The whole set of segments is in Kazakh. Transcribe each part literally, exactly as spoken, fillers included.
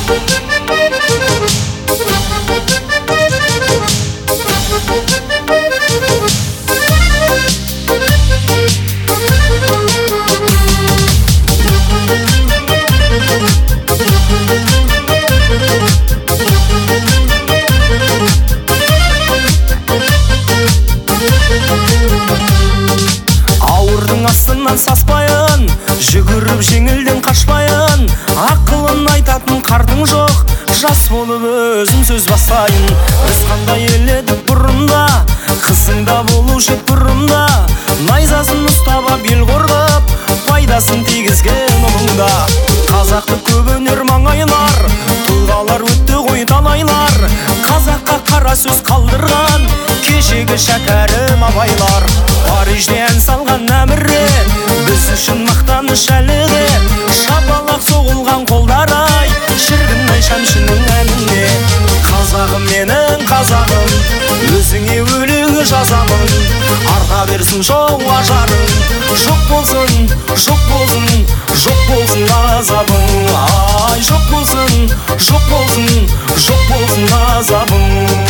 астынан саспайын, жүгіріп жеңілден қашпайын. Ақылын айтатын қартың жоқ, жас болып өзім сөз бастайын. Біз қандай еледік бұрында, қызыңда болушы бұрында. Найзасын ұстап бел қорғап, пайдасын тигізген ұлыңда. Қазақты көп өнер маңайлар, тұлғалар өтті ғой талайлар. Қазаққа қара сөз қалдырған, кешегі шәкәрім абайлар. Парижде ән салған әмірі, біз үшін мақтаныш әлі де. Шапалақ соғылған қолдар ай, шіркін-ай шәмшінің әніне. Қазағым менің қазағым, өзіңе өлеңі жазамын. Арта берсін жауа жарың, жоқ болсын, жоқ болсын, жоқ болсын азабың. Ай, жоқ болсын, жоқ болсын, жоқ болсын азабың.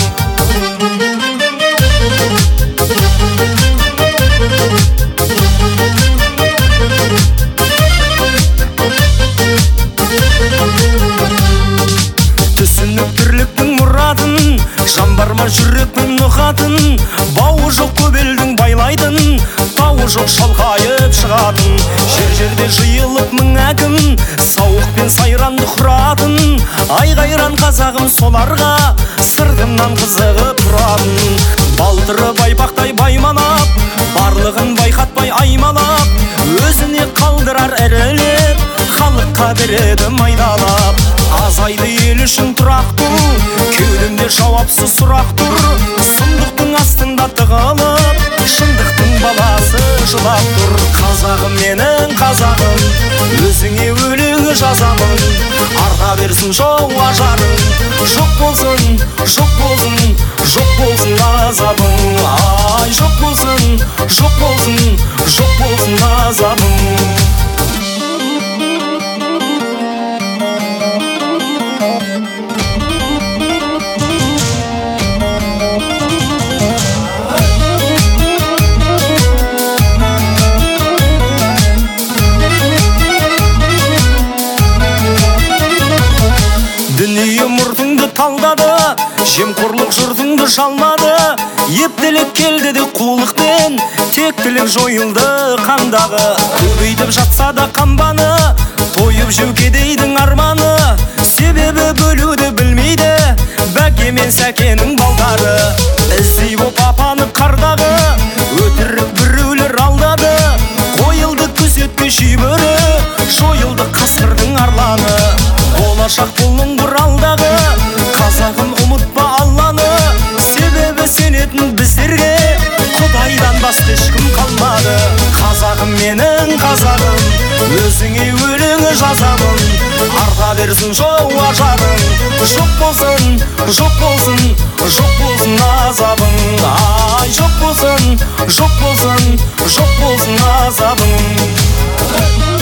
Түсініп бірліктің мұрадын, жан бар ма жүректің нұқатын. Бауы жоқ көп елдің байлайтын, тауы жоқ шалқайып шығатын. Жер-жерде жиылып мың әкім, сауық пен сайранды құратын. Айғайран қазағым соларға, сыртымнан қызығып тұратын. Балтыры байпақтай баймалап, барлығын байқатпай аймалап. Өзіне қалдырар әрілеп, халыққа береді майдалап. Азайды ел үшін тұрақ тұр, кеудемде жауапсыз сұрақ тұр. Сұмдықтың астында тығылып, шындықтың баласы жылап тұр. Қазағым менің қазағым, өзіңе өлеңі жазамын. Арта берсін жауа жарың, жоқ болсын, жоқ болсын, жоқ болсын азабың. Ай, жоқ болсын, жоқ болсын, жоқ болсын азабың. Дүние мұртыңды талдады, жемқорлық жұртыңды жалмады. Ептілік келді де қулықпен, тектілік жойылды қандағы. Көбейтіп жатса да қамбаны, тойып жеу кедейдің арманы. Себебі бөлуді білмейді, бәке мен сәкенің балдары. Іздей боп апанып қардағы, өтірік біреулер алдады. Қойылды күзетке шүйбірі, жойылды қасқырдың арланы. Болашақ бұлың бұр алдағы, қазағым ұмытпа Алланы. Себебі сенетін біздерге, Құдайдан басқа ешкім қалмады. Қазағым менің қазағым, өзіңе өлеңі жазамын. Арта берсін жауа жарың, жоқ болсын, жоқ болсын, жоқ болсын азабың. Ай, жоқ болсын, жоқ болсын, жоқ болсын азабың.